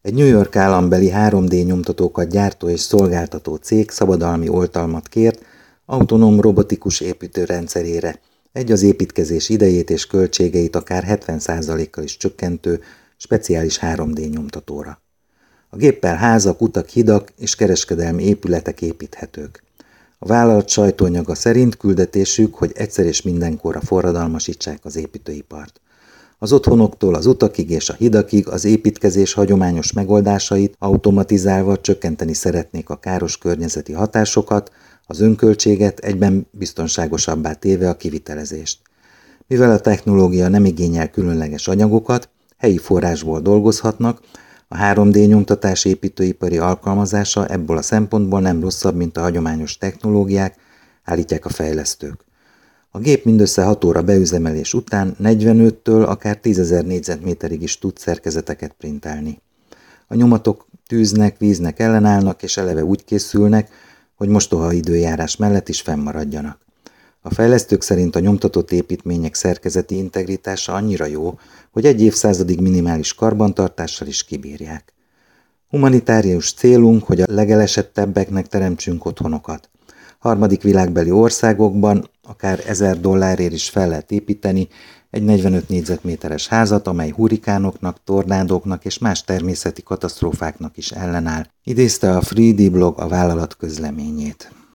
Egy New York állambeli 3D nyomtatókat gyártó és szolgáltató cég szabadalmi oltalmat kért autonóm robotikus építőrendszerére, egy az építkezés idejét és költségeit akár 70%-kal is csökkentő speciális 3D nyomtatóra. A géppel házak, utak, hidak és kereskedelmi épületek építhetők. A vállalat sajtóanyaga szerint küldetésük, hogy egyszer és mindenkorra forradalmasítsák az építőipart. Az otthonoktól az utakig és a hidakig az építkezés hagyományos megoldásait automatizálva csökkenteni szeretnék a káros környezeti hatásokat, az önköltséget, egyben biztonságosabbá téve a kivitelezést. Mivel a technológia nem igényel különleges anyagokat, helyi forrásból dolgozhatnak, a 3D nyomtatás építőipari alkalmazása ebből a szempontból nem rosszabb, mint a hagyományos technológiák, állítják a fejlesztők. A gép mindössze 6 óra beüzemelés után 45-től akár 10.000 négyzetméterig is tud szerkezeteket printálni. A nyomatok tűznek, víznek ellenállnak és eleve úgy készülnek, hogy mostoha időjárás mellett is fennmaradjanak. A fejlesztők szerint a nyomtatott építmények szerkezeti integritása annyira jó, hogy egy évszázadig minimális karbantartással is kibírják. Humanitárius célunk, hogy a legelesettebbeknek teremtsünk otthonokat. Harmadik világbeli országokban akár $1000 is fel lehet építeni egy 45 négyzetméteres házat, amely hurrikánoknak, tornádóknak és más természeti katasztrófáknak is ellenáll, idézte a 3D blog a vállalat közleményét.